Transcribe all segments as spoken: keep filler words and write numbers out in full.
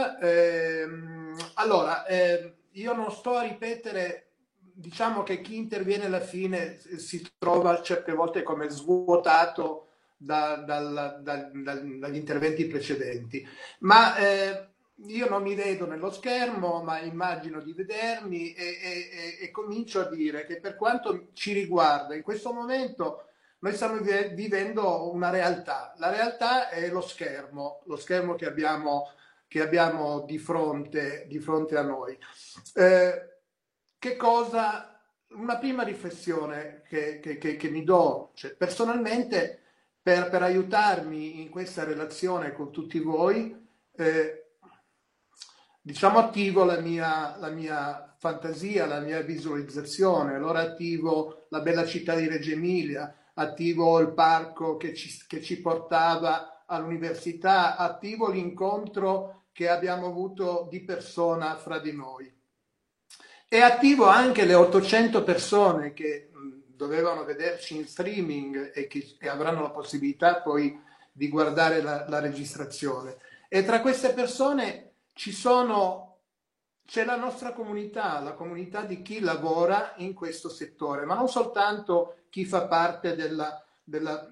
Rosa. Ehm, allora, ehm, io non sto a ripetere, diciamo che chi interviene alla fine si trova certe volte come svuotato da- dal- dal- dal- dagli interventi precedenti, ma eh, io non mi vedo nello schermo, ma immagino di vedermi e, e- e- e comincio a dire che per quanto ci riguarda, in questo momento noi stiamo vive- vivendo una realtà. La realtà è lo schermo, lo schermo che abbiamo, che abbiamo di fronte, di fronte a noi. Eh, che cosa, una prima riflessione che, che- che- che mi do, cioè, personalmente, per, per aiutarmi in questa relazione con tutti voi, eh, diciamo attivo la mia, la mia fantasia, la mia visualizzazione. Allora attivo la bella città di Reggio Emilia, attivo il parco che ci, che ci portava all'università, attivo l'incontro che abbiamo avuto di persona fra di noi. E attivo anche le ottocento persone che mh, dovevano vederci in streaming e che e avranno la possibilità poi di guardare la, la registrazione. E tra queste persone ci sono, c'è la nostra comunità, la comunità di chi lavora in questo settore, ma non soltanto chi fa parte della, della,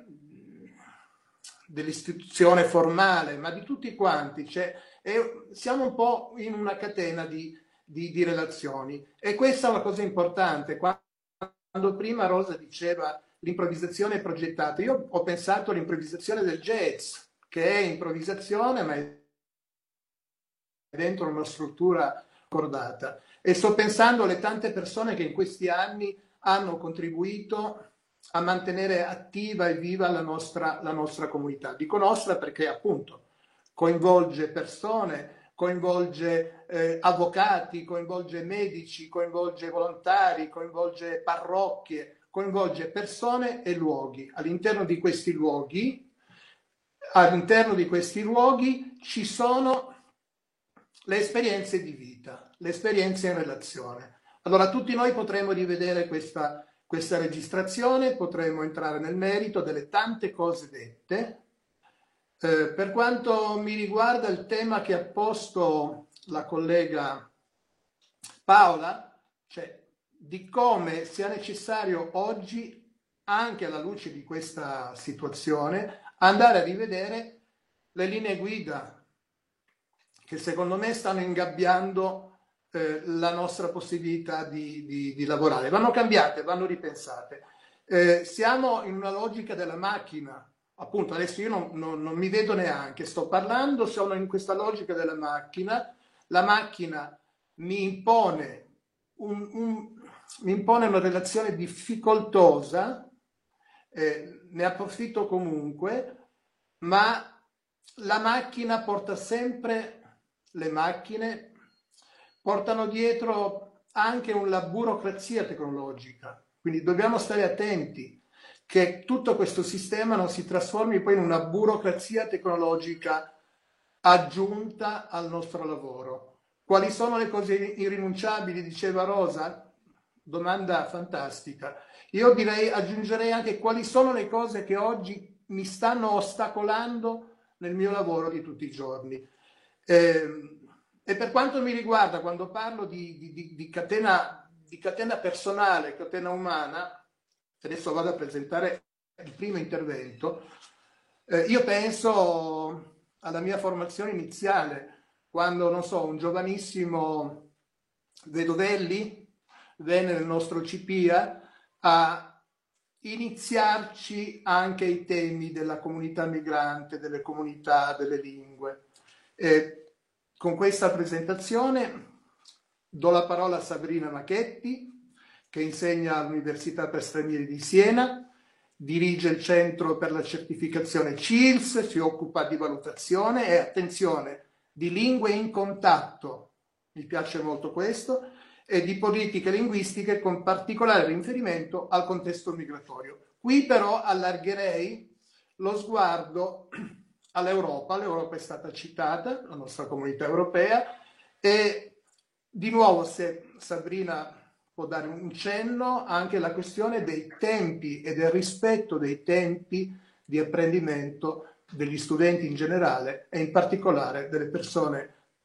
dell'istituzione formale, ma di tutti quanti. Cioè, e siamo un po' in una catena di, di, di relazioni e questa è una cosa importante. Quando prima Rosa diceva l'improvvisazione è progettata, io ho pensato all'improvvisazione del jazz, che è improvvisazione ma è dentro una struttura cordata, e sto pensando alle tante persone che in questi anni hanno contribuito a mantenere attiva e viva la nostra, la nostra comunità. Dico nostra perché appunto coinvolge persone, coinvolge eh, avvocati, coinvolge medici, coinvolge volontari, coinvolge parrocchie, coinvolge persone e luoghi. All'interno di questi luoghi, all'interno di questi luoghi ci sono le esperienze di vita, le esperienze in relazione. Allora tutti noi potremo rivedere questa, questa registrazione, potremo entrare nel merito delle tante cose dette. Eh, per quanto mi riguarda il tema che ha posto la collega Paola, cioè di come sia necessario oggi, anche alla luce di questa situazione, andare a rivedere le linee guida che secondo me stanno ingabbiando eh, la nostra possibilità di, di, di lavorare. Vanno cambiate, vanno ripensate. Eh, siamo in una logica della macchina. Appunto, adesso io non, non, non mi vedo neanche, sto parlando, sono in questa logica della macchina. La macchina mi impone, un, un, mi impone una relazione difficoltosa, eh, ne approfitto comunque, ma la macchina porta sempre, le macchine portano dietro anche una burocrazia tecnologica, quindi dobbiamo stare attenti che tutto questo sistema non si trasformi poi in una burocrazia tecnologica aggiunta al nostro lavoro. Quali sono le cose irrinunciabili, diceva Rosa? Domanda fantastica. Io direi, aggiungerei anche quali sono le cose che oggi mi stanno ostacolando nel mio lavoro di tutti i giorni. Eh, e per quanto mi riguarda, quando parlo di, di, di, di, catena, di catena personale, catena umana, adesso vado a presentare il primo intervento, eh, io penso alla mia formazione iniziale, quando, non so, un giovanissimo Vedovelli venne nel nostro C P A a iniziarci anche i temi della comunità migrante, delle comunità, delle lingue. E con questa presentazione do la parola a Sabrina Machetti, che insegna all'Università per Stranieri di Siena, dirige il Centro per la Certificazione C I L S, si occupa di valutazione e, attenzione, di lingue in contatto, mi piace molto questo, e di politiche linguistiche con particolare riferimento al contesto migratorio. Qui però allargherei lo sguardo all'Europa. L'Europa è stata citata, la nostra comunità europea, e di nuovo, se Sabrina può dare un cenno, anche la questione dei tempi e del rispetto dei tempi di apprendimento degli studenti in generale e in particolare delle persone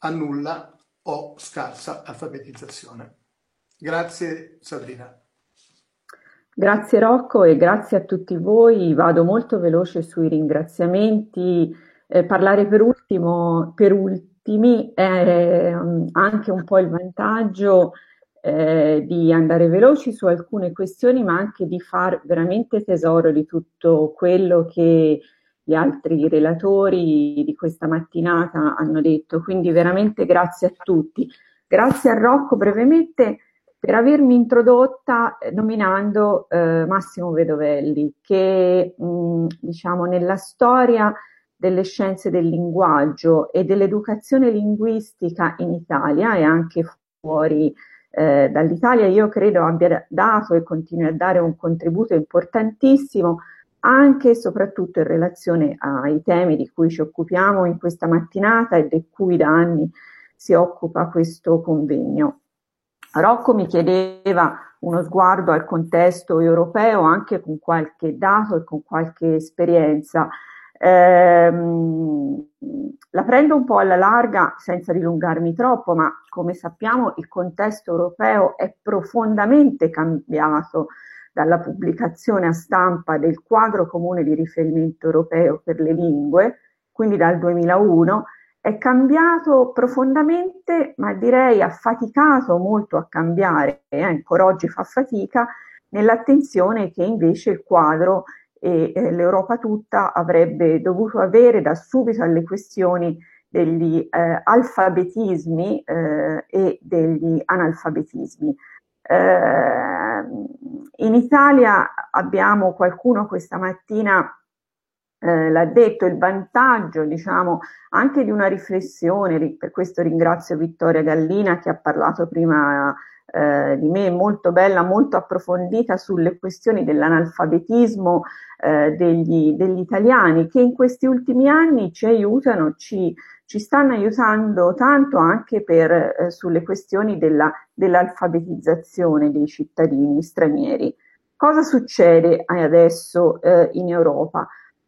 a nulla o scarsa alfabetizzazione. Grazie Sabrina. Grazie Rocco e grazie a tutti voi. Vado molto veloce sui ringraziamenti. Eh, parlare per ultimo, per ultimi è um, anche un po' il vantaggio eh, di andare veloci su alcune questioni, ma anche di far veramente tesoro di tutto quello che gli altri relatori di questa mattinata hanno detto. Quindi veramente grazie a tutti. Grazie a Rocco brevemente per avermi introdotta eh, nominando eh, Massimo Vedovelli, che mh, diciamo nella storia delle scienze del linguaggio e dell'educazione linguistica in Italia e anche fuori eh, dall'Italia, io credo abbia dato e continui a dare un contributo importantissimo anche e soprattutto in relazione ai temi di cui ci occupiamo in questa mattinata e di cui da anni si occupa questo convegno. Rocco mi chiedeva uno sguardo al contesto europeo anche con qualche dato e con qualche esperienza. Ehm, la prendo un po' alla larga senza dilungarmi troppo, ma come sappiamo il contesto europeo è profondamente cambiato dalla pubblicazione a stampa del quadro comune di riferimento europeo per le lingue, quindi dal duemilauno, è cambiato profondamente, ma direi ha faticato molto a cambiare, e ancora oggi fa fatica, nell'attenzione che invece il quadro e eh, l'Europa tutta avrebbe dovuto avere da subito alle questioni degli eh, alfabetismi eh, e degli analfabetismi. Eh, in Italia abbiamo qualcuno questa mattina eh, l'ha detto, il vantaggio diciamo anche di una riflessione, per questo ringrazio Vittoria Gallina che ha parlato prima eh, di me, molto bella, molto approfondita sulle questioni dell'analfabetismo eh, degli, degli italiani, che in questi ultimi anni ci aiutano, ci, ci stanno aiutando tanto anche per, eh, sulle questioni della, dell'alfabetizzazione dei cittadini stranieri. Cosa succede adesso eh, in Europa?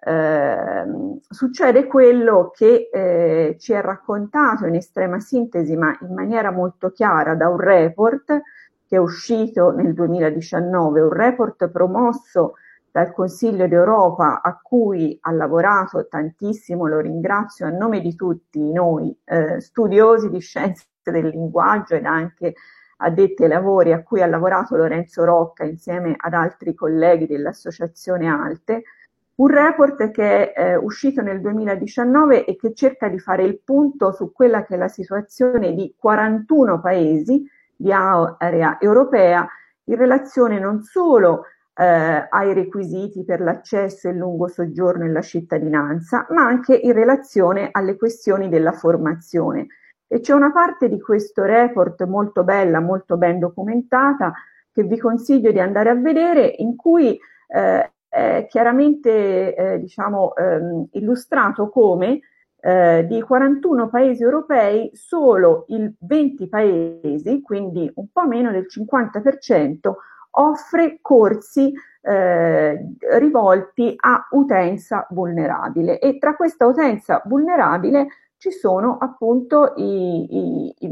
Eh, succede quello che eh, ci è raccontato in estrema sintesi, ma in maniera molto chiara, da un report che è uscito nel duemiladiciannove, un report promosso dal Consiglio d'Europa a cui ha lavorato tantissimo, lo ringrazio a nome di tutti noi eh, studiosi di scienze del linguaggio ed anche addetti ai lavori, a cui ha lavorato Lorenzo Rocca insieme ad altri colleghi dell'Associazione Alte. Un report che è eh, uscito nel duemiladiciannove e che cerca di fare il punto su quella che è la situazione di quarantuno paesi di area europea in relazione non solo eh, ai requisiti per l'accesso e il lungo soggiorno e la cittadinanza, ma anche in relazione alle questioni della formazione. E c'è una parte di questo report molto bella, molto ben documentata, che vi consiglio di andare a vedere, in cui eh, è chiaramente eh, diciamo, ehm, illustrato come eh, di quarantuno paesi europei solo il venti paesi, quindi un po' meno del cinquanta per cento, offre corsi eh, rivolti a utenza vulnerabile, e tra questa utenza vulnerabile ci sono appunto i, i,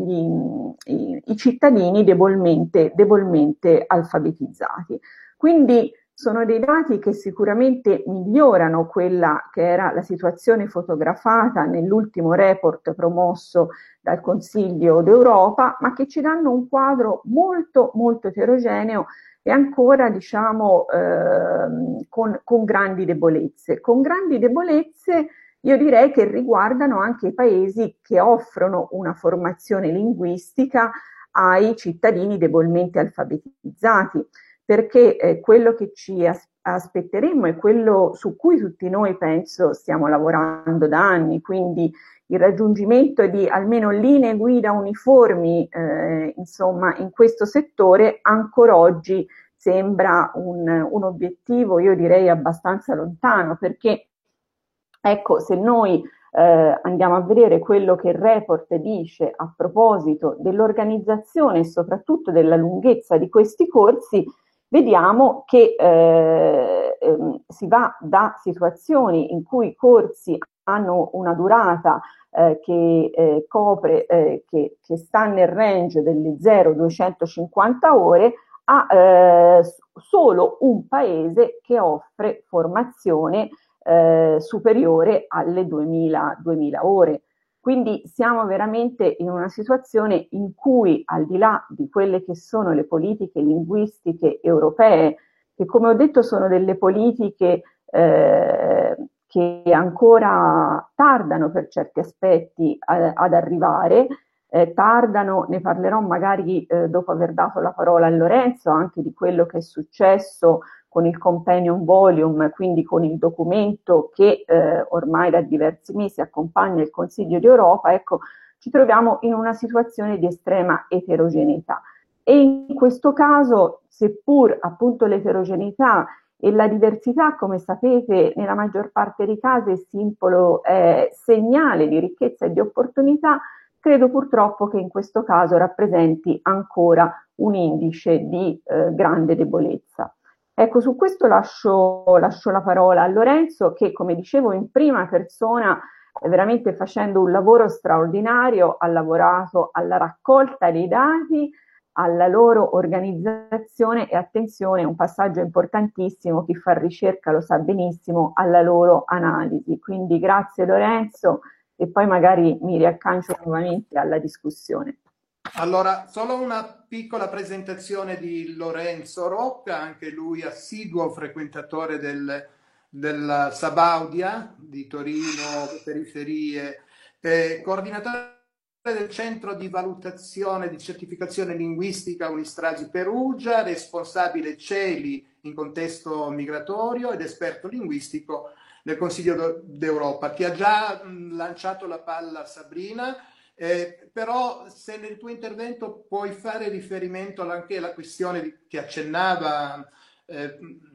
i, i cittadini debolmente, debolmente alfabetizzati. Quindi sono dei dati che sicuramente migliorano quella che era la situazione fotografata nell'ultimo report promosso dal Consiglio d'Europa, ma che ci danno un quadro molto molto eterogeneo e ancora diciamo eh, con, con grandi debolezze. Con grandi debolezze io direi che riguardano anche i paesi che offrono una formazione linguistica ai cittadini debolmente alfabetizzati, perché eh, quello che ci as- aspetteremmo è quello su cui tutti noi penso stiamo lavorando da anni, quindi il raggiungimento di almeno linee guida uniformi eh, insomma in questo settore ancora oggi sembra un, un obiettivo, io direi abbastanza lontano, perché ecco, se noi eh, andiamo a vedere quello che il report dice a proposito dell'organizzazione e soprattutto della lunghezza di questi corsi, vediamo che eh, ehm, si va da situazioni in cui i corsi hanno una durata eh, che eh, copre, eh, che, che sta nel range delle zero duecentocinquanta ore, a eh, solo un paese che offre formazione eh, superiore alle duemila, duemila ore. Quindi siamo veramente in una situazione in cui, al di là di quelle che sono le politiche linguistiche europee, che come ho detto sono delle politiche eh, che ancora tardano per certi aspetti a, ad arrivare, eh, tardano, ne parlerò magari eh, dopo aver dato la parola a Lorenzo, anche di quello che è successo con il Companion Volume, quindi con il documento che eh, ormai da diversi mesi accompagna il Consiglio d'Europa. Ecco, ci troviamo in una situazione di estrema eterogeneità. E in questo caso, seppur appunto l'eterogeneità e la diversità, come sapete, nella maggior parte dei casi è simbolo, è segnale di ricchezza e di opportunità, credo purtroppo che in questo caso rappresenti ancora un indice di eh, grande debolezza. Ecco, su questo lascio, lascio la parola a Lorenzo che, come dicevo, in prima persona, veramente facendo un lavoro straordinario, ha lavorato alla raccolta dei dati, alla loro organizzazione e attenzione, un passaggio importantissimo, chi fa ricerca lo sa benissimo, alla loro analisi. Quindi grazie Lorenzo e poi magari mi riaccancio nuovamente alla discussione. Allora, solo una piccola presentazione di Lorenzo Rocca, anche lui assiduo frequentatore del, della Sabaudia di Torino, periferie, eh, coordinatore del Centro di Valutazione di Certificazione Linguistica Unistragi Perugia, responsabile CELI in contesto migratorio ed esperto linguistico nel Consiglio d'Europa. Ti ha già mh, lanciato la palla Sabrina. Eh, però se nel tuo intervento puoi fare riferimento anche alla questione di, che accennava eh,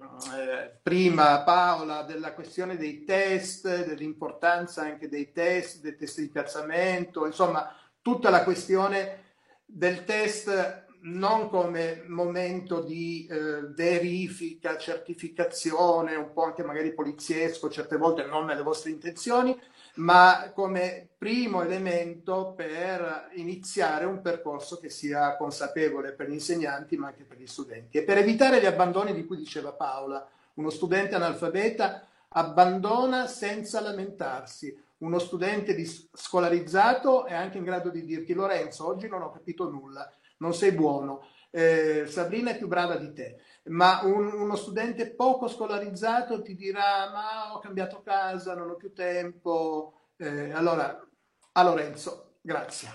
eh, prima Paola, della questione dei test, dell'importanza anche dei test, dei test di piazzamento, insomma tutta la questione del test non come momento di eh, verifica, certificazione, un po' anche magari poliziesco, certe volte non nelle vostre intenzioni, ma come primo elemento per iniziare un percorso che sia consapevole per gli insegnanti ma anche per gli studenti. E per evitare gli abbandoni di cui diceva Paola, uno studente analfabeta abbandona senza lamentarsi, uno studente scolarizzato è anche in grado di dirti: Lorenzo, oggi non ho capito nulla, non sei buono, eh, Sabrina è più brava di te. Ma un, uno studente poco scolarizzato ti dirà: ma ho cambiato casa, non ho più tempo. Eh, allora, a Lorenzo, grazie.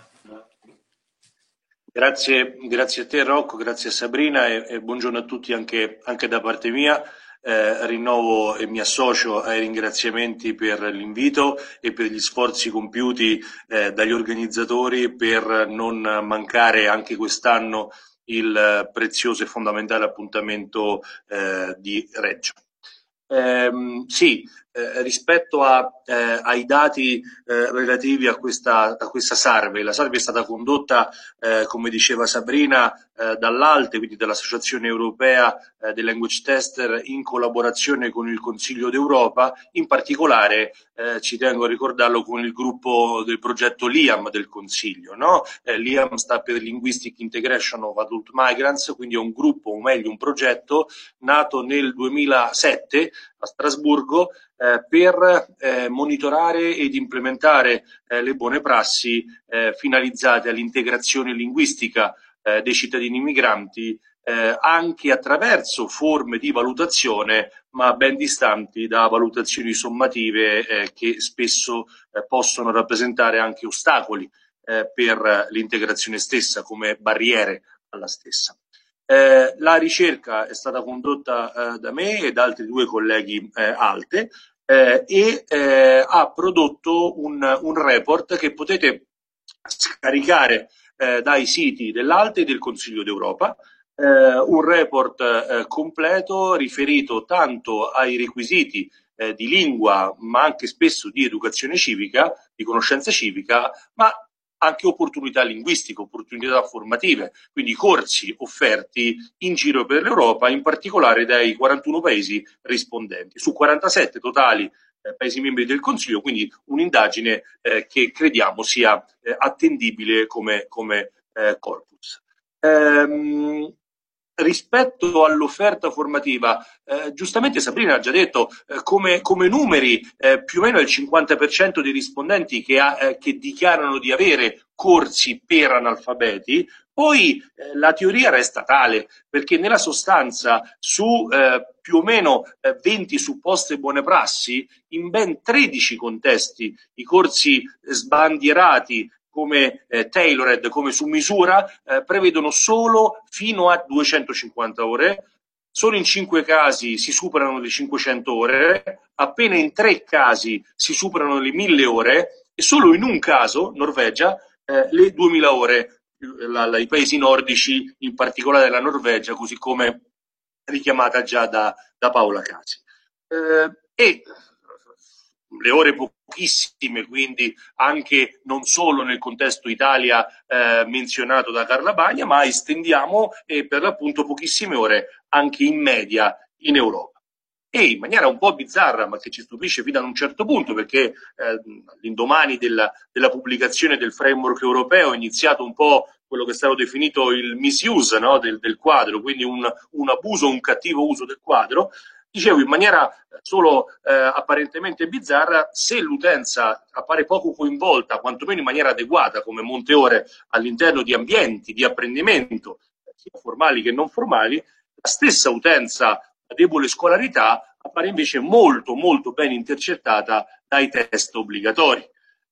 Grazie, grazie a te Rocco, grazie a Sabrina e, e buongiorno a tutti anche, anche da parte mia. Eh, rinnovo e mi associo ai ringraziamenti per l'invito e per gli sforzi compiuti eh, dagli organizzatori per non mancare anche quest'anno il prezioso e fondamentale appuntamento eh, di Reggio. Eh, sì, eh, rispetto a, eh, ai dati eh, relativi a questa, a questa survey, la survey è stata condotta, eh, come diceva Sabrina, eh, dall'Alte, quindi dall'Associazione Europea eh, dei Language Tester, in collaborazione con il Consiglio d'Europa, in particolare eh, ci tengo a ricordarlo con il gruppo del progetto LIAM del Consiglio, no? Eh, LIAM sta per Linguistic Integration of Adult Migrants, quindi è un gruppo, o meglio un progetto, nato nel duemilasette a Strasburgo eh, per eh, monitorare ed implementare eh, le buone prassi eh, finalizzate all'integrazione linguistica eh, dei cittadini migranti eh, anche attraverso forme di valutazione ma ben distanti da valutazioni sommative eh, che spesso eh, possono rappresentare anche ostacoli eh, per l'integrazione stessa come barriere alla stessa. Eh, la ricerca è stata condotta eh, da me e da altri due colleghi eh, Alte eh, e eh, ha prodotto un, un report che potete scaricare eh, dai siti dell'Alte e del Consiglio d'Europa, eh, un report eh, completo riferito tanto ai requisiti eh, di lingua ma anche spesso di educazione civica, di conoscenza civica, ma anche opportunità linguistiche, opportunità formative, quindi corsi offerti in giro per l'Europa, in particolare dai quarantuno paesi rispondenti. Su quarantasette totali eh, Paesi membri del Consiglio, quindi un'indagine eh, che crediamo sia eh, attendibile come, come eh, corpus. Ehm, Rispetto all'offerta formativa, eh, giustamente Sabrina ha già detto, eh, come, come numeri, eh, più o meno il cinquanta per cento dei rispondenti che, ha, eh, che dichiarano di avere corsi per analfabeti, poi eh, la teoria resta tale, perché nella sostanza su eh, più o meno eh, venti supposte buone prassi, in ben tredici contesti i corsi sbandierati come eh, tailored, come su misura, eh, prevedono solo fino a duecentocinquanta ore, solo in cinque casi si superano le cinquecento ore, appena in tre casi si superano le mille ore e solo in un caso, Norvegia, eh, le duemila ore, la, la, i paesi nordici, in particolare la Norvegia, così come richiamata già da, da Paola Casi. Eh, e le ore pochissime, quindi anche non solo nel contesto Italia eh, menzionato da Carla Bagna, ma estendiamo eh, per l'appunto pochissime ore anche in media in Europa. E in maniera un po' bizzarra, ma che ci stupisce fino ad un certo punto, perché eh, l'indomani della, della pubblicazione del framework europeo è iniziato un po' quello che è stato definito il misuse, no, del, del quadro, quindi un, un abuso, un cattivo uso del quadro. Dicevo, in maniera solo eh, apparentemente bizzarra, se l'utenza appare poco coinvolta, quantomeno in maniera adeguata, come monte ore all'interno di ambienti di apprendimento, sia formali che non formali, la stessa utenza a debole scolarità appare invece molto, molto ben intercettata dai test obbligatori.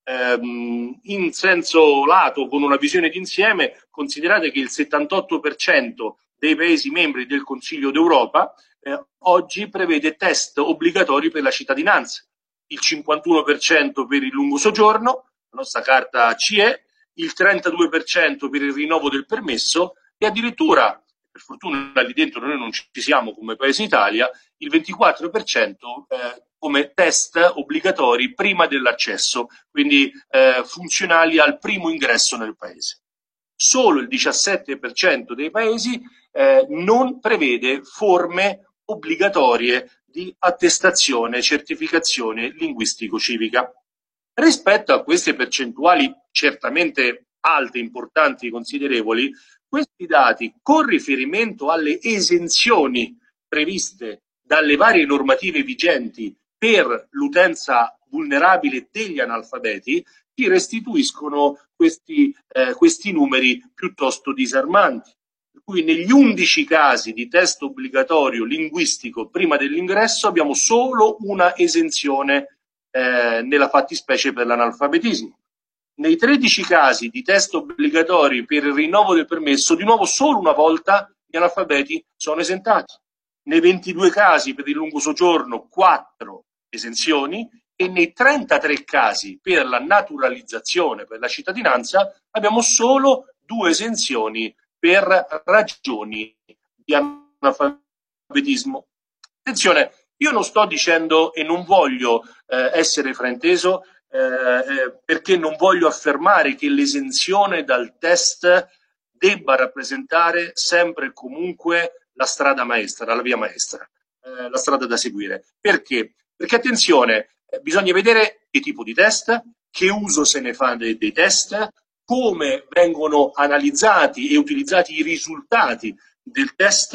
Ehm, in senso lato, con una visione d'insieme, considerate che il settantotto per cento dei Paesi membri del Consiglio d'Europa eh, oggi prevede test obbligatori per la cittadinanza, il cinquantuno per cento per il lungo soggiorno, la nostra carta C E, il trentadue per cento per il rinnovo del permesso e addirittura, per fortuna lì dentro noi non ci siamo come Paese Italia, il ventiquattro per cento eh, come test obbligatori prima dell'accesso, quindi eh, funzionali al primo ingresso nel Paese. Solo il diciassette per cento dei Paesi eh, non prevede forme obbligatorie di attestazione, certificazione linguistico-civica. Rispetto a queste percentuali certamente alte, importanti, considerevoli, questi dati, con riferimento alle esenzioni previste dalle varie normative vigenti per l'utenza vulnerabile degli analfabeti, ci restituiscono questi, eh, questi numeri piuttosto disarmanti. Per cui negli undici casi di test obbligatorio linguistico prima dell'ingresso abbiamo solo una esenzione eh, nella fattispecie per l'analfabetismo. Nei tredici casi di test obbligatori per il rinnovo del permesso, di nuovo solo una volta gli analfabeti sono esentati. Nei ventidue casi per il lungo soggiorno, quattro esenzioni, e nei trentatré casi per la naturalizzazione, per la cittadinanza, abbiamo solo due esenzioni per ragioni di analfabetismo. Attenzione, io non sto dicendo e non voglio eh, essere frainteso eh, eh, perché non voglio affermare che l'esenzione dal test debba rappresentare sempre e comunque la strada maestra, la via maestra, eh, la strada da seguire. Perché? Perché attenzione, eh, bisogna vedere che tipo di test, che uso se ne fa dei, dei test, come vengono analizzati e utilizzati i risultati del test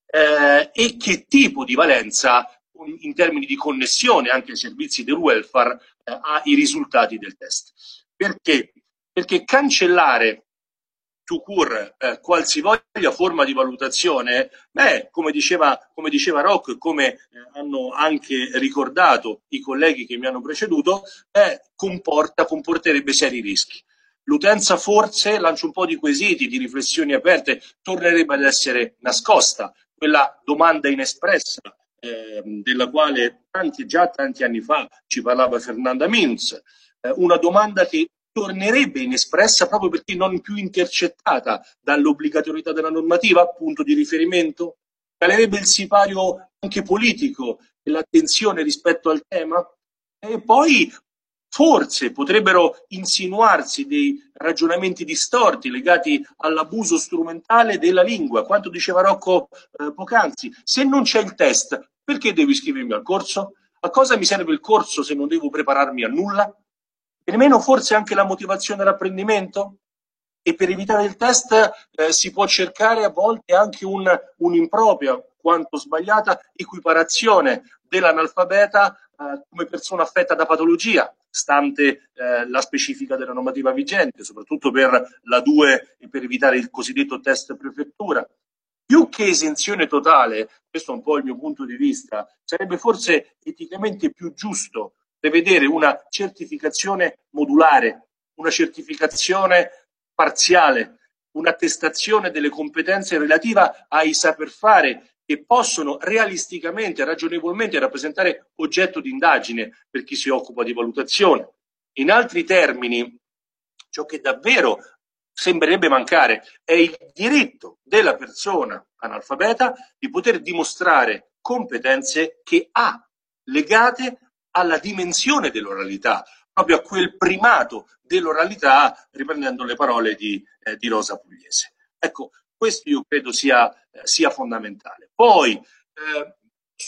eh, e che tipo di valenza in termini di connessione anche ai servizi del welfare eh, ha i risultati del test. Perché? Perché cancellare tout court eh, qualsivoglia forma di valutazione, beh, come diceva, come diceva Rocco, come eh, hanno anche ricordato i colleghi che mi hanno preceduto, eh, comporta, comporterebbe seri rischi. L'utenza forse, lancio un po' di quesiti, di riflessioni aperte, tornerebbe ad essere nascosta, quella domanda inespressa eh, della quale tanti, già tanti anni fa ci parlava Fernanda Mintz, eh, una domanda che tornerebbe inespressa proprio perché non più intercettata dall'obbligatorietà della normativa, punto di riferimento, calerebbe il sipario anche politico e l'attenzione rispetto al tema e poi forse potrebbero insinuarsi dei ragionamenti distorti legati all'abuso strumentale della lingua. Quanto diceva Rocco eh, poc'anzi, se non c'è il test, perché devo iscrivermi al corso? A cosa mi serve il corso se non devo prepararmi a nulla? E nemmeno forse anche la motivazione all'apprendimento? E per evitare il test eh, si può cercare a volte anche un, un'impropria, quanto sbagliata, equiparazione dell'analfabeta eh, come persona affetta da patologia, stante eh, la specifica della normativa vigente, soprattutto per la due e per evitare il cosiddetto test prefettura. Più che esenzione totale, questo è un po' il mio punto di vista, sarebbe forse eticamente più giusto prevedere una certificazione modulare, una certificazione parziale, un'attestazione delle competenze relativa ai saper fare che possono realisticamente e ragionevolmente rappresentare oggetto di indagine per chi si occupa di valutazione. In altri termini, ciò che davvero sembrerebbe mancare è il diritto della persona analfabeta di poter dimostrare competenze che ha legate alla dimensione dell'oralità, proprio a quel primato dell'oralità, riprendendo le parole di, eh, di Rosa Pugliese. Ecco, questo io credo sia, eh, sia fondamentale. Poi, eh,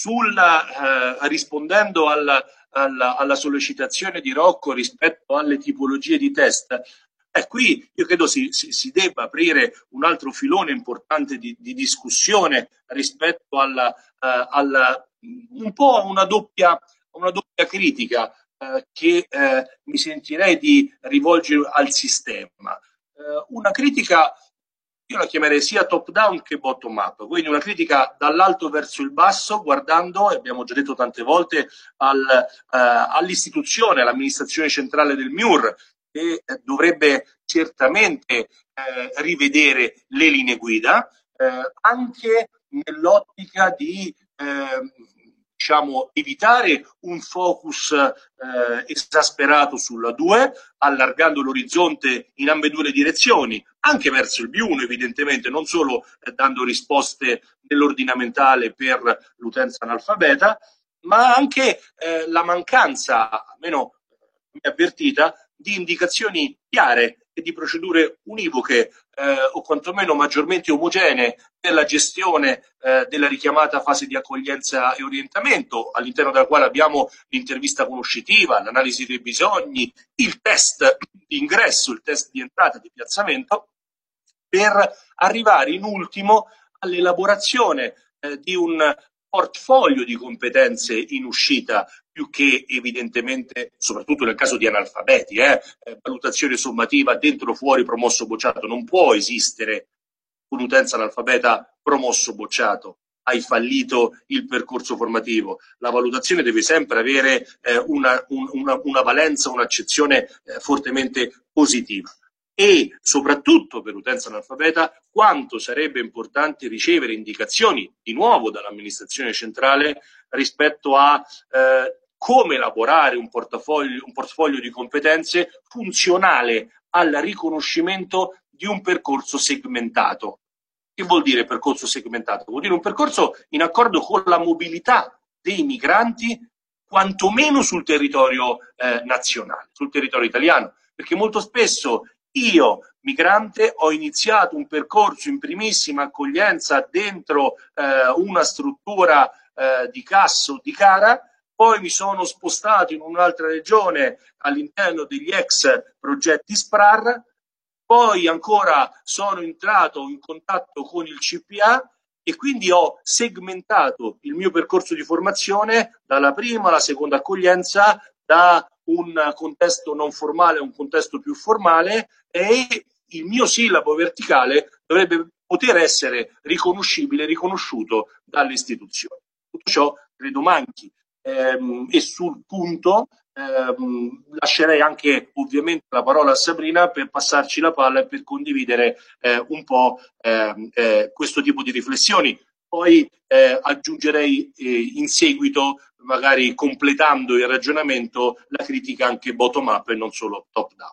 sulla, eh, rispondendo alla, alla, alla sollecitazione di Rocco rispetto alle tipologie di test, eh, qui io credo si, si, si debba aprire un altro filone importante di, di discussione rispetto alla, uh, alla un po' una doppia, una doppia critica uh, che uh, mi sentirei di rivolgere al sistema. Uh, una critica, io la chiamerei sia top down che bottom up, quindi una critica dall'alto verso il basso, guardando, e abbiamo già detto tante volte, al, uh, all'istituzione, all'amministrazione centrale del M I U R, che dovrebbe certamente eh, rivedere le linee guida, eh, anche nell'ottica di eh, diciamo, evitare un focus eh, esasperato sulla due, allargando l'orizzonte in ambedue le direzioni, anche verso il B uno evidentemente, non solo eh, dando risposte nell'ordinamentale per l'utenza analfabeta, ma anche eh, la mancanza, almeno avvertita, di indicazioni chiare e di procedure univoche eh, o quantomeno maggiormente omogenee per la gestione eh, della richiamata fase di accoglienza e orientamento, all'interno della quale abbiamo l'intervista conoscitiva, l'analisi dei bisogni, il test di ingresso, il test di entrata, di piazzamento, per arrivare in ultimo all'elaborazione eh, di un portfolio di competenze in uscita, più che evidentemente, soprattutto nel caso di analfabeti, eh, eh, valutazione sommativa dentro fuori promosso bocciato. Non può esistere un'utenza analfabeta promosso bocciato, hai fallito il percorso formativo. La valutazione deve sempre avere eh, una, un, una, una valenza, un'accezione eh, fortemente positiva. E soprattutto per l'utenza analfabeta quanto sarebbe importante ricevere indicazioni di nuovo dall'amministrazione centrale rispetto a eh, come elaborare un portafoglio, un portfolio di competenze funzionale al riconoscimento di un percorso segmentato. Che vuol dire percorso segmentato? Vuol dire un percorso in accordo con la mobilità dei migranti, quantomeno sul territorio eh, nazionale, sul territorio italiano, perché molto spesso io, migrante, ho iniziato un percorso in primissima accoglienza dentro eh, una struttura eh, di cassa o di cara, poi mi sono spostato in un'altra regione all'interno degli ex progetti S P R A R, poi ancora sono entrato in contatto con il C P A e quindi ho segmentato il mio percorso di formazione dalla prima alla seconda accoglienza, da un contesto non formale a un contesto più formale, e il mio sillabo verticale dovrebbe poter essere riconoscibile, riconosciuto dalle istituzioni. Tutto ciò credo manchi ehm, e sul punto ehm, lascerei anche ovviamente la parola a Sabrina per passarci la palla e per condividere eh, un po' eh, eh, questo tipo di riflessioni. Poi eh, aggiungerei eh, in seguito, magari completando il ragionamento, la critica anche bottom up e non solo top down.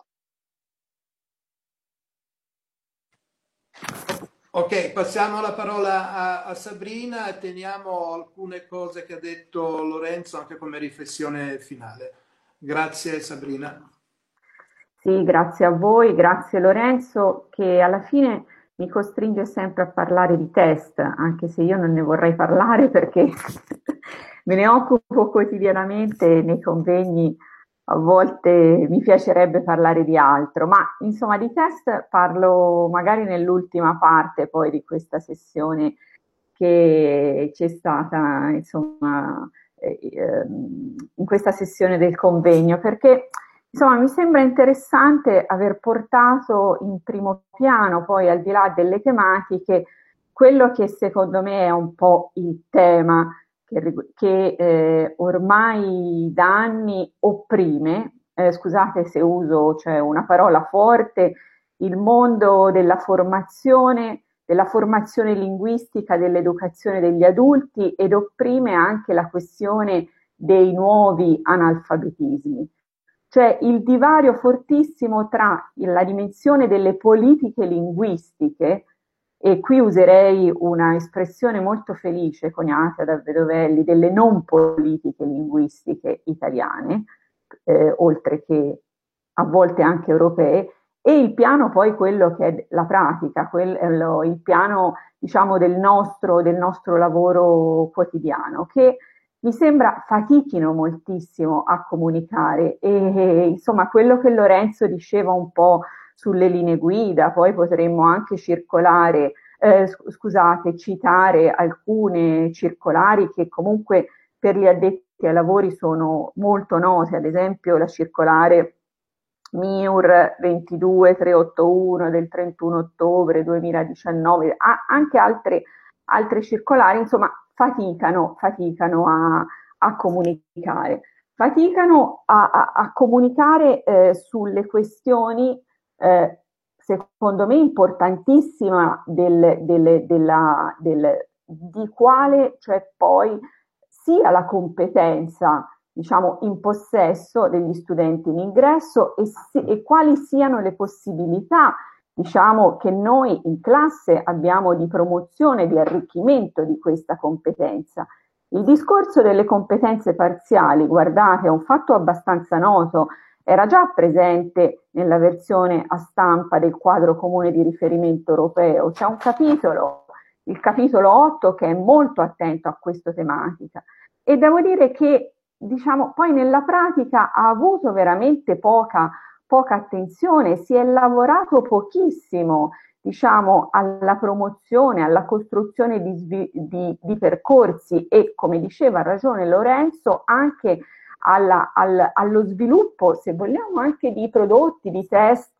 Ok, passiamo la parola a, a Sabrina e teniamo alcune cose che ha detto Lorenzo anche come riflessione finale. Grazie Sabrina. Sì, grazie a voi, grazie Lorenzo, che alla fine mi costringe sempre a parlare di test, anche se io non ne vorrei parlare perché me ne occupo quotidianamente nei convegni, a volte mi piacerebbe parlare di altro, ma insomma di test parlo magari nell'ultima parte poi di questa sessione che c'è stata, insomma, eh, ehm, in questa sessione del convegno, perché insomma mi sembra interessante aver portato in primo piano, poi al di là delle tematiche, quello che secondo me è un po' il tema che, che eh, ormai da anni opprime, eh, scusate se uso cioè, una parola forte, il mondo della formazione, della formazione linguistica, dell'educazione degli adulti ed opprime anche la questione dei nuovi analfabetismi. Cioè il divario fortissimo tra la dimensione delle politiche linguistiche, e qui userei una espressione molto felice coniata da Vedovelli, delle non politiche linguistiche italiane, eh, oltre che a volte anche europee, e il piano poi quello che è la pratica, quello, il piano diciamo del nostro, del nostro lavoro quotidiano, che mi sembra fatichino moltissimo a comunicare e, e insomma quello che Lorenzo diceva un po' sulle linee guida, poi potremmo anche circolare, eh, scusate, citare alcune circolari che comunque per gli addetti ai lavori sono molto note, ad esempio la circolare M I U R ventidue trecentoottantuno del trentuno ottobre duemiladiciannove, anche altre, altre circolari, insomma, faticano, faticano a, a comunicare. Faticano a, a, a comunicare eh, sulle questioni, eh, secondo me, importantissima del, del, della, del, di quale, cioè poi, sia la competenza diciamo, in possesso degli studenti in ingresso e, si, e quali siano le possibilità diciamo, che noi in classe abbiamo di promozione, di arricchimento di questa competenza. Il discorso delle competenze parziali, guardate, è un fatto abbastanza noto, era già presente nella versione a stampa del quadro comune di riferimento europeo. C'è un capitolo, il capitolo otto, che è molto attento a questa tematica. E devo dire che diciamo, poi nella pratica ha avuto veramente poca, poca attenzione, si è lavorato pochissimo diciamo, alla promozione, alla costruzione di, di, di percorsi e, come diceva a ragione Lorenzo, anche alla, al, allo sviluppo, se vogliamo, anche di prodotti, di test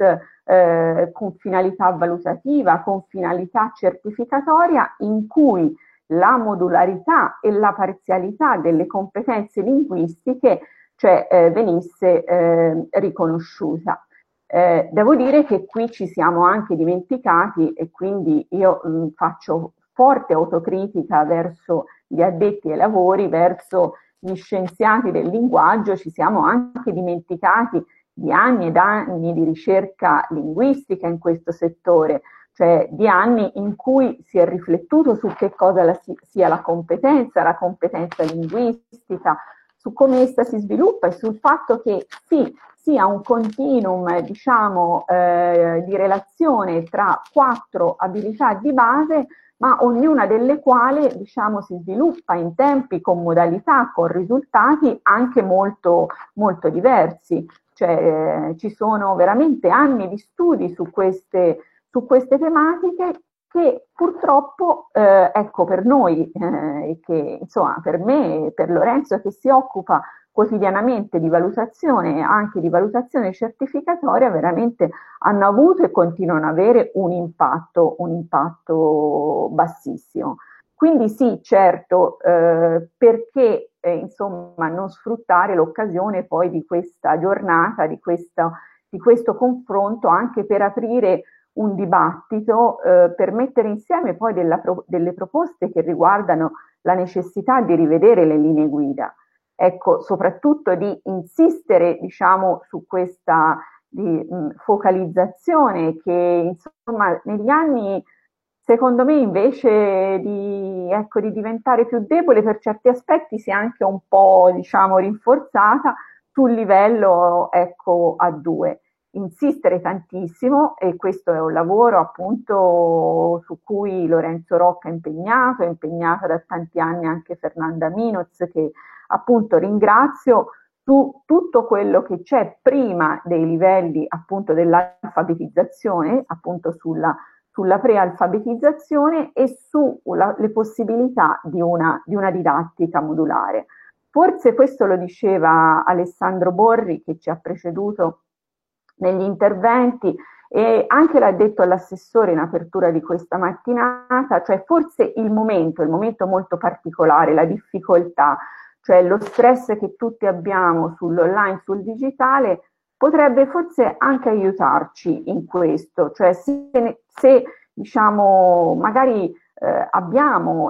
eh, con finalità valutativa, con finalità certificatoria, in cui la modularità e la parzialità delle competenze linguistiche cioè, eh, venisse eh, riconosciuta. Eh, devo dire che qui ci siamo anche dimenticati e quindi io mh, faccio forte autocritica verso gli addetti ai lavori, verso gli scienziati del linguaggio, ci siamo anche dimenticati di anni ed anni di ricerca linguistica in questo settore, cioè di anni in cui si è riflettuto su che cosa la, sia la competenza, la competenza linguistica, su come essa si sviluppa e sul fatto che sì, sia un continuum, diciamo, eh, di relazione tra quattro abilità di base, ma ognuna delle quali, diciamo, si sviluppa in tempi, con modalità, con risultati anche molto, molto diversi. Cioè, eh, ci sono veramente anni di studi su queste, su queste tematiche che purtroppo, eh, ecco, per noi, eh, che, insomma, per me e per Lorenzo che si occupa quotidianamente di valutazione e anche di valutazione certificatoria, veramente hanno avuto e continuano ad avere un impatto, un impatto bassissimo. Quindi sì, certo, eh, perché eh, insomma non sfruttare l'occasione poi di questa giornata, di, questa, di questo confronto anche per aprire un dibattito, eh, per mettere insieme poi della, delle proposte che riguardano la necessità di rivedere le linee guida. Ecco, soprattutto di insistere, diciamo, su questa di, mh, focalizzazione che, insomma, negli anni, secondo me, invece di, ecco, di diventare più debole per certi aspetti, si è anche un po', diciamo, rinforzata sul livello, ecco, A due. insistere tantissimo, e questo è un lavoro appunto su cui Lorenzo Rocca è impegnato, è impegnata da tanti anni anche Fernanda Minoz, che appunto ringrazio, su tutto quello che c'è prima dei livelli appunto dell'alfabetizzazione, appunto sulla, sulla prealfabetizzazione e sulle possibilità di una, di una didattica modulare. Forse questo lo diceva Alessandro Borri, che ci ha preceduto negli interventi, e anche l'ha detto l'assessore in apertura di questa mattinata, cioè forse il momento, il momento molto particolare, la difficoltà, cioè lo stress che tutti abbiamo sull'online, sul digitale, potrebbe forse anche aiutarci in questo, cioè se, se diciamo magari eh, abbiamo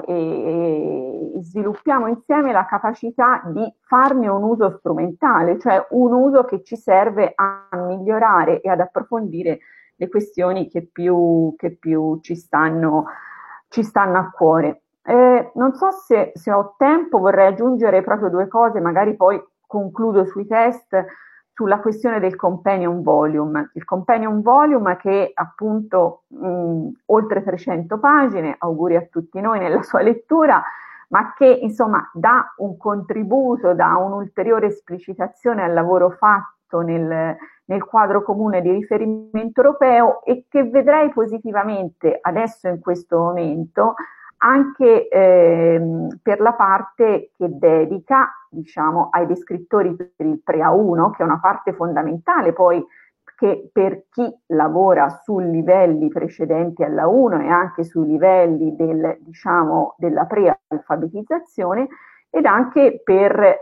e, e sviluppiamo insieme la capacità di farne un uso strumentale, cioè un uso che ci serve a migliorare e ad approfondire le questioni che più, che più ci stanno, ci stanno a cuore. Eh, non so se, se ho tempo, vorrei aggiungere proprio due cose, magari poi concludo sui test, sulla questione del companion volume. Il companion volume che appunto mh, oltre trecento pagine, auguri a tutti noi nella sua lettura, ma che insomma dà un contributo, dà un'ulteriore esplicitazione al lavoro fatto nel, nel quadro comune di riferimento europeo, e che vedrei positivamente adesso in questo momento anche ehm, per la parte che dedica, diciamo, ai descrittori per il pre A uno, che è una parte fondamentale poi che per chi lavora su livelli precedenti alla uno e anche sui livelli del, diciamo, della pre-alfabetizzazione, ed anche per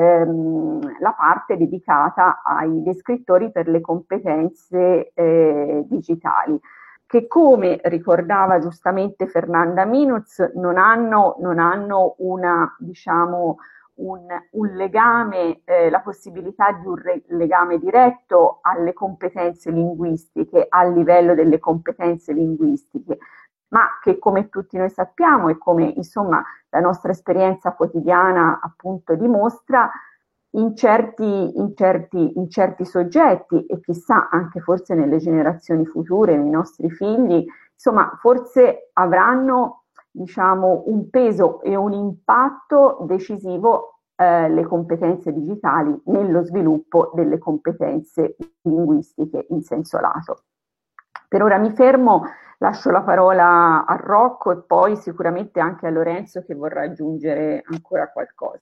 ehm, la parte dedicata ai descrittori per le competenze eh, digitali, che, come ricordava giustamente Fernanda Minoz, non hanno, non hanno una, diciamo, un, un legame, eh, la possibilità di un re, legame diretto alle competenze linguistiche, al livello delle competenze linguistiche, ma che, come tutti noi sappiamo e come insomma la nostra esperienza quotidiana appunto dimostra, in certi, in certi, in certi soggetti, e chissà anche forse nelle generazioni future, nei nostri figli, insomma forse avranno, diciamo, un peso e un impatto decisivo eh, le competenze digitali nello sviluppo delle competenze linguistiche in senso lato. Per ora mi fermo, lascio la parola a Rocco e poi sicuramente anche a Lorenzo, che vorrà aggiungere ancora qualcosa.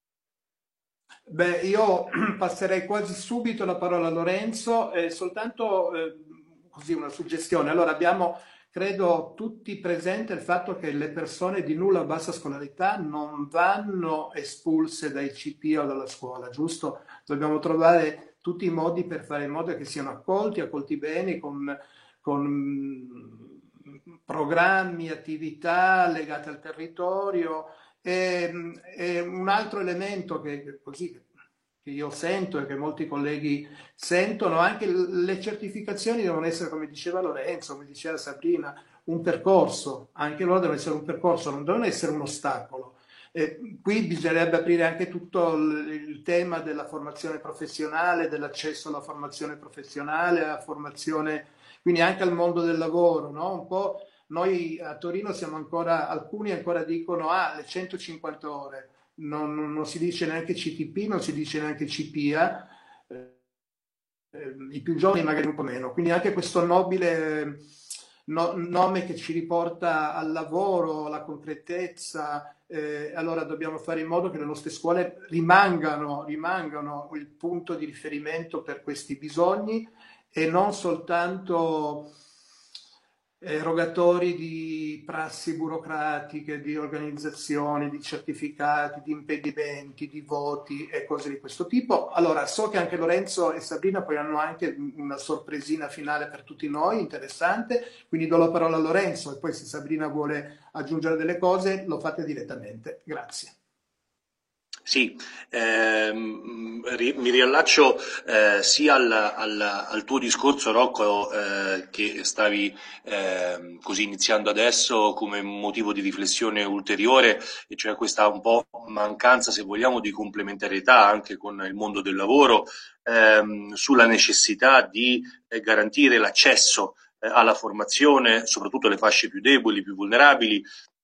Beh, io passerei quasi subito la parola a Lorenzo, eh, soltanto eh, così una suggestione. Allora, abbiamo, credo, tutti presente il fatto che le persone di nulla o bassa scolarità non vanno espulse dai C P o dalla scuola, giusto? Dobbiamo trovare tutti i modi per fare in modo che siano accolti, accolti bene, con, con programmi, attività legate al territorio. E, e un altro elemento che, così, che io sento e che molti colleghi sentono, anche le certificazioni devono essere, come diceva Lorenzo, come diceva Sabrina, un percorso, anche loro devono essere un percorso, non devono essere un ostacolo. E qui bisognerebbe aprire anche tutto il, il tema della formazione professionale, dell'accesso alla formazione professionale, alla formazione, quindi anche al mondo del lavoro, no? Un po'. Noi a Torino siamo ancora, alcuni ancora dicono, ah, le centocinquanta ore, non, non si dice neanche C T P, non si dice neanche C P A, eh, eh, i più giovani magari un po' meno, quindi anche questo nobile no, nome che ci riporta al lavoro, alla concretezza, eh, allora dobbiamo fare in modo che le nostre scuole rimangano, rimangano il punto di riferimento per questi bisogni e non soltanto erogatori di prassi burocratiche, di organizzazioni, di certificati, di impedimenti, di voti e cose di questo tipo. Allora, so che anche Lorenzo e Sabrina poi hanno anche una sorpresina finale per tutti noi, interessante, quindi do la parola a Lorenzo e poi se Sabrina vuole aggiungere delle cose lo fate direttamente. Grazie. Sì, ehm, ri- mi riallaccio eh, sia al, al- al tuo discorso, Rocco, eh, che stavi ehm, così iniziando adesso come motivo di riflessione ulteriore, e cioè questa un po' mancanza, se vogliamo, di complementarietà anche con il mondo del lavoro, ehm, sulla necessità di eh, garantire l'accesso eh, alla formazione, soprattutto alle fasce più deboli, più vulnerabili,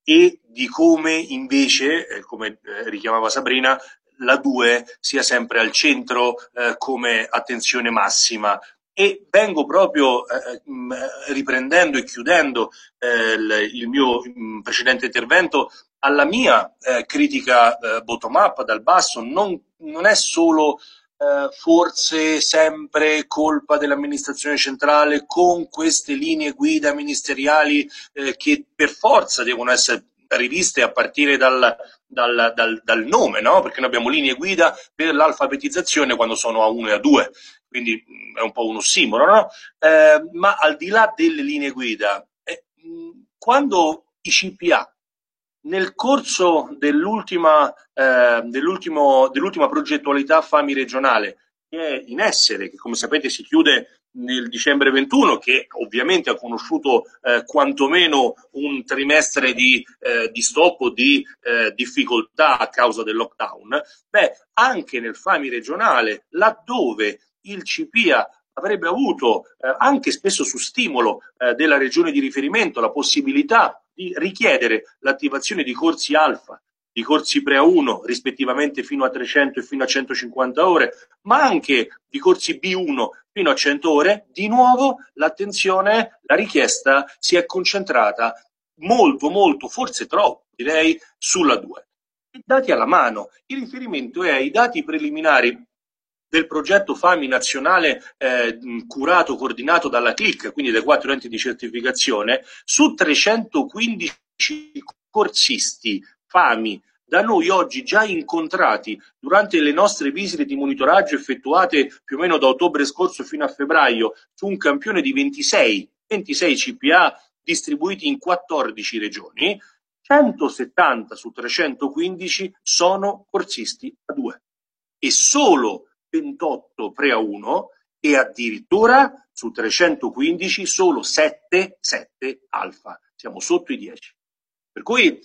e di come invece, eh, come eh, richiamava Sabrina, la due sia sempre al centro eh, come attenzione massima. E vengo proprio eh, mh, riprendendo e chiudendo eh, il, il mio mh, precedente intervento alla mia eh, critica eh, bottom up dal basso. Non, non è solo eh, forse sempre colpa dell'amministrazione centrale con queste linee guida ministeriali eh, che per forza devono essere riviste a partire dal, dal, dal, dal nome, no? Perché noi abbiamo linee guida per l'alfabetizzazione quando sono A uno e A due, quindi è un po' un ossimoro, no? Eh, ma al di là delle linee guida, eh, quando i C P A nel corso dell'ultima, eh, dell'ultimo, dell'ultima progettualità FAMI regionale, che è in essere, che come sapete si chiude nel dicembre ventuno, che ovviamente ha conosciuto eh, quantomeno un trimestre di, eh, di stop o di eh, difficoltà a causa del lockdown, beh, anche nel FAMI regionale, laddove il C P A avrebbe avuto, eh, anche spesso su stimolo eh, della regione di riferimento, la possibilità di richiedere l'attivazione di corsi alfa, di corsi pre A uno, rispettivamente fino a trecento e fino a centocinquanta ore, ma anche di corsi B uno fino a cento ore, di nuovo l'attenzione, la richiesta si è concentrata molto, molto, forse troppo, direi, sulla due. Dati alla mano, il riferimento è ai dati preliminari del progetto FAMI nazionale eh, curato, coordinato dalla C L I C, quindi dai quattro enti di certificazione. Su trecentoquindici corsisti FAMI da noi oggi già incontrati durante le nostre visite di monitoraggio effettuate più o meno da ottobre scorso fino a febbraio, su un campione di ventisei, ventisei C P A distribuiti in quattordici regioni, centosettanta su trecentoquindici sono corsisti A due e solo ventotto pre A uno, e addirittura su trecentoquindici solo sette, sette alfa. Siamo sotto i dieci. Per cui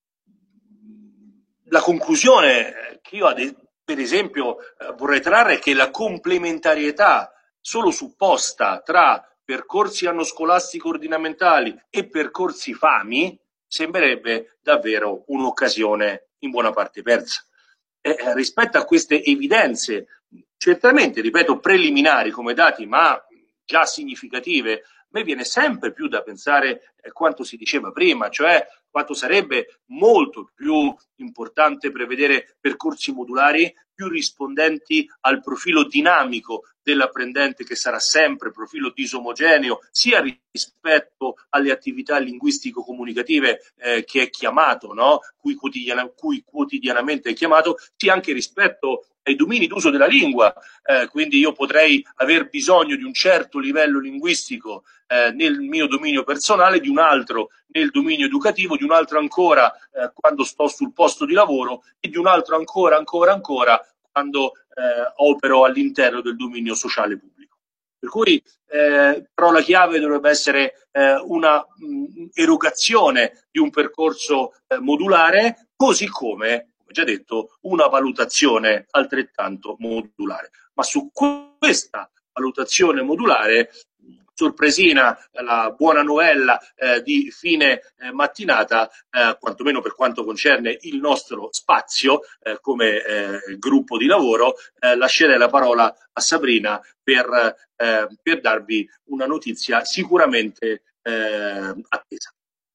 la conclusione che io per esempio vorrei trarre è che la complementarietà solo supposta tra percorsi anno scolastico ordinamentali e percorsi FAMI sembrerebbe davvero un'occasione in buona parte persa. Eh, rispetto a queste evidenze, certamente, ripeto, preliminari come dati, ma già significative, a me viene sempre più da pensare eh, quanto si diceva prima, cioè quanto sarebbe molto più importante prevedere percorsi modulari più rispondenti al profilo dinamico dell'apprendente, che sarà sempre profilo disomogeneo, sia rispetto alle attività linguistico-comunicative eh, che è chiamato, no? cui, quotidiana, cui quotidianamente è chiamato, sia anche rispetto ai domini d'uso della lingua. Eh, quindi io potrei aver bisogno di un certo livello linguistico eh, nel mio dominio personale, di un altro nel dominio educativo, di un altro ancora eh, quando sto sul posto di lavoro, e di un altro ancora, ancora, ancora quando eh, opero all'interno del dominio sociale pubblico. Per cui eh, però la chiave dovrebbe essere eh, una mh, erogazione di un percorso eh, modulare, così come, come già detto, una valutazione altrettanto modulare. Ma su questa valutazione modulare, sorpresina, la buona novella eh, di fine eh, mattinata, eh, quantomeno per quanto concerne il nostro spazio eh, come eh, gruppo di lavoro, eh, lascerei la parola a Sabrina per, eh, per darvi una notizia sicuramente eh, attesa.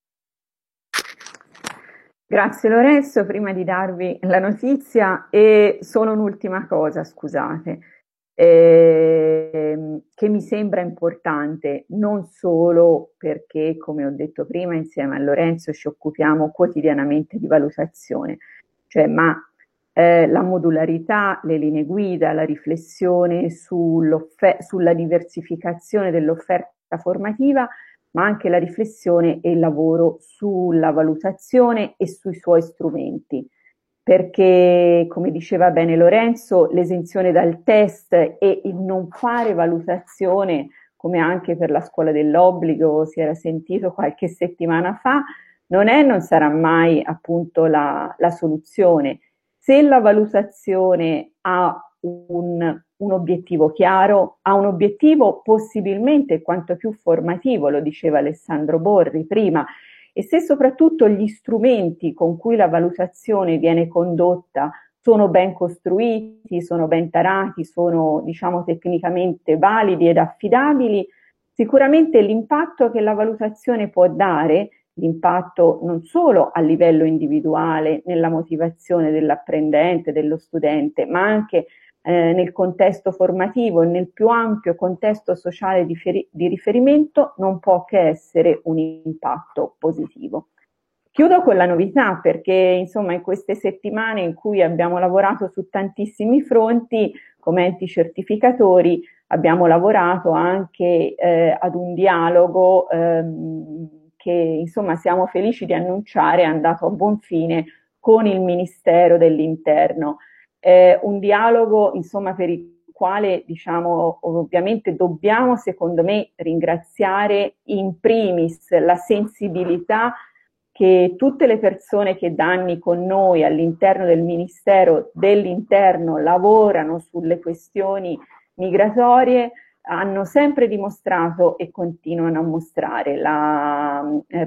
Grazie Lorenzo, prima di darvi la notizia, e solo un'ultima cosa, scusate, eh, che mi sembra importante, non solo perché, come ho detto prima, insieme a Lorenzo ci occupiamo quotidianamente di valutazione, cioè ma eh, la modularità, le linee guida, la riflessione sulla diversificazione dell'offerta formativa, ma anche la riflessione e il lavoro sulla valutazione e sui suoi strumenti. perché, come diceva bene Lorenzo, l'esenzione dal test e il non fare valutazione, come anche per la scuola dell'obbligo si era sentito qualche settimana fa, non è e non sarà mai appunto la, la soluzione. Se la valutazione ha un, un obiettivo chiaro, ha un obiettivo possibilmente quanto più formativo, lo diceva Alessandro Borri prima, e se soprattutto gli strumenti con cui la valutazione viene condotta sono ben costruiti, sono ben tarati, sono diciamo tecnicamente validi ed affidabili, sicuramente l'impatto che la valutazione può dare, l'impatto non solo a livello individuale nella motivazione dell'apprendente, dello studente, ma anche eh, nel contesto formativo e nel più ampio contesto sociale di, di riferimento, non può che essere un impatto positivo. Chiudo con la novità perché insomma in queste settimane in cui abbiamo lavorato su tantissimi fronti come enti certificatori abbiamo lavorato anche eh, ad un dialogo ehm, che insomma siamo felici di annunciare è andato a buon fine con il Ministero dell'Interno. Eh, un dialogo insomma per il quale diciamo ovviamente dobbiamo secondo me ringraziare in primis la sensibilità che tutte le persone che da anni con noi all'interno del Ministero dell'Interno lavorano sulle questioni migratorie hanno sempre dimostrato e continuano a mostrare. La eh,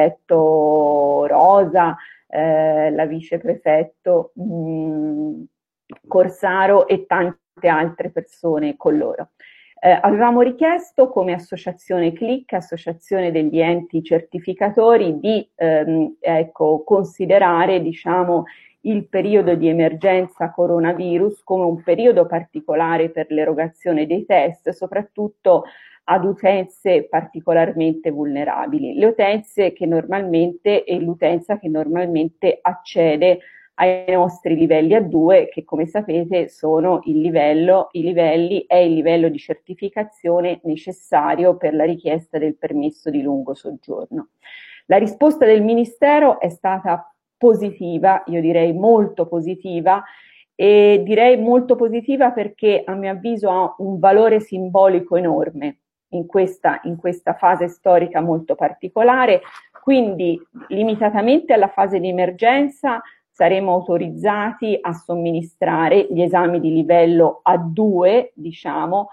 prefetto Rosa, eh, la viceprefetto mh, Corsaro e tante altre persone con loro. Eh, avevamo richiesto come associazione CLIC, associazione degli enti certificatori, di ehm, ecco, considerare diciamo, il periodo di emergenza coronavirus come un periodo particolare per l'erogazione dei test, soprattutto ad utenze particolarmente vulnerabili, le utenze che normalmente e l'utenza che normalmente accede ai nostri livelli A due, che come sapete sono il livello, i livelli, è il livello di certificazione necessario per la richiesta del permesso di lungo soggiorno. La risposta del Ministero è stata positiva, io direi molto positiva, e direi molto positiva perché a mio avviso ha un valore simbolico enorme in questa, in questa fase storica molto particolare, quindi limitatamente alla fase di emergenza saremo autorizzati a somministrare gli esami di livello A due, diciamo,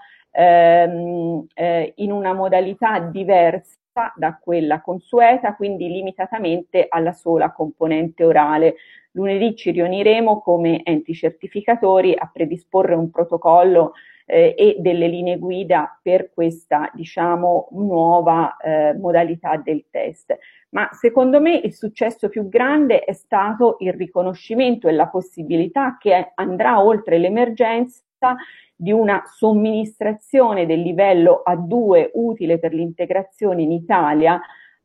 ehm, eh, in una modalità diversa da quella consueta, quindi limitatamente alla sola componente orale. Lunedì ci riuniremo come enti certificatori a predisporre un protocollo eh, e delle linee guida per questa, diciamo, nuova eh, modalità del test. Ma secondo me il successo più grande è stato il riconoscimento e la possibilità che andrà oltre l'emergenza di una somministrazione del livello A due utile per l'integrazione in Italia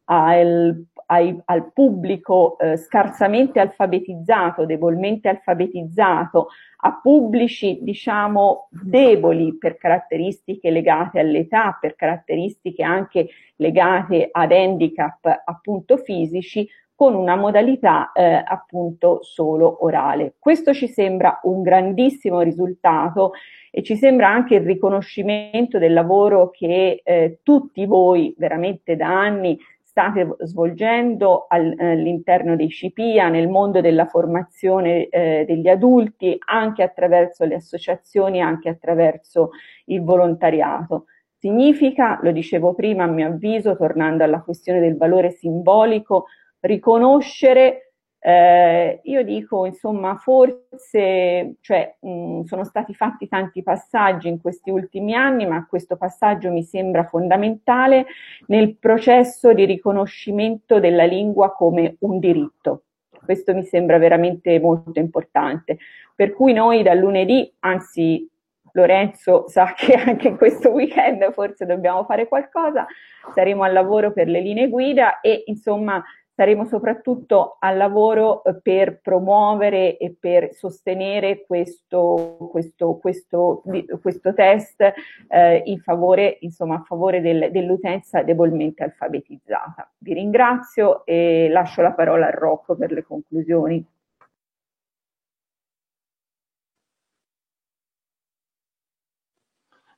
al, ai, al pubblico eh, scarsamente alfabetizzato, debolmente alfabetizzato, a pubblici diciamo deboli per caratteristiche legate all'età, per caratteristiche anche legate ad handicap appunto fisici, con una modalità eh, appunto solo orale. Questo ci sembra un grandissimo risultato e ci sembra anche il riconoscimento del lavoro che eh, tutti voi veramente da anni state svolgendo al, all'interno dei C P I A, nel mondo della formazione eh, degli adulti, anche attraverso le associazioni, anche attraverso il volontariato. Significa, lo dicevo prima a mio avviso, tornando alla questione del valore simbolico, riconoscere, eh, io dico insomma forse, cioè mh, sono stati fatti tanti passaggi in questi ultimi anni, ma questo passaggio mi sembra fondamentale nel processo di riconoscimento della lingua come un diritto. Questo mi sembra veramente molto importante, per cui noi dal lunedì, anzi Lorenzo sa che anche in questo weekend forse dobbiamo fare qualcosa, saremo al lavoro per le linee guida e insomma saremo soprattutto al lavoro per promuovere e per sostenere questo, questo, questo, questo test eh, in favore, insomma, a favore del, dell'utenza debolmente alfabetizzata. Vi ringrazio e lascio la parola a Rocco per le conclusioni.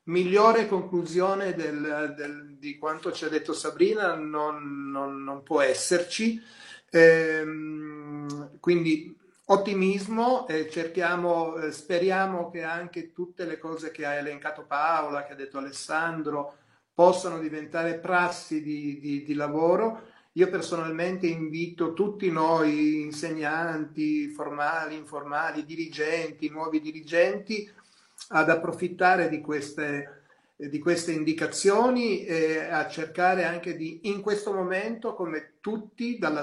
migliore conclusione del, del, di quanto ci ha detto Sabrina non, non, non può esserci. Ehm, quindi ottimismo, e cerchiamo, eh, speriamo che anche tutte le cose che ha elencato Paola, che ha detto Alessandro, possano diventare prassi di, di, di lavoro. Io personalmente invito tutti noi insegnanti, formali, informali, dirigenti, nuovi dirigenti, ad approfittare di queste, di queste indicazioni e a cercare anche di, in questo momento, come tutti, dalla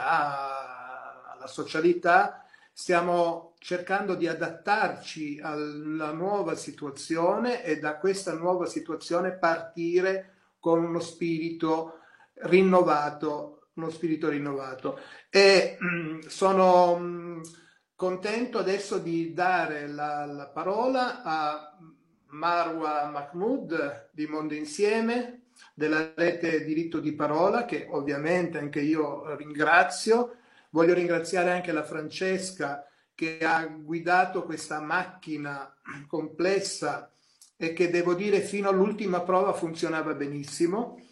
sanità alla socialità, stiamo cercando di adattarci alla nuova situazione e da questa nuova situazione partire con uno spirito rinnovato, uno spirito rinnovato. E mh, sono mh, contento adesso di dare la, la parola a Marwa Mahmood di Mondo Insieme, della rete Diritto di Parola, che ovviamente anche io ringrazio. Voglio ringraziare anche la Francesca che ha guidato questa macchina complessa e che, devo dire, fino all'ultima prova funzionava benissimo.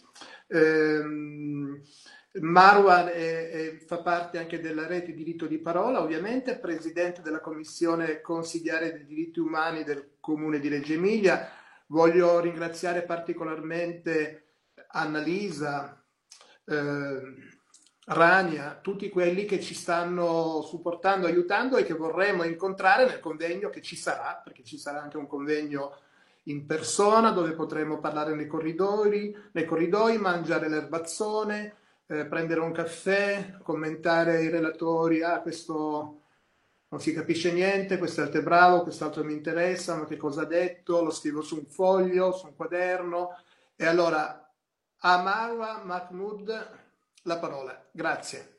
Ehm, Marwa è, è, fa parte anche della rete Diritto di Parola, ovviamente, presidente della Commissione Consigliare dei Diritti Umani del Comune di Reggio Emilia. Voglio ringraziare particolarmente Annalisa, eh, Rania, tutti quelli che ci stanno supportando, aiutando e che vorremmo incontrare nel convegno che ci sarà, perché ci sarà anche un convegno in persona dove potremo parlare nei corridoi, nei corridoi, mangiare l'erbazzone, eh, prendere un caffè, commentare i relatori, ah questo non si capisce niente, quest'altro è bravo, quest'altro mi interessa, ma che cosa ha detto, lo scrivo su un foglio, su un quaderno. E allora a Marwa Mahmood la parola. Grazie.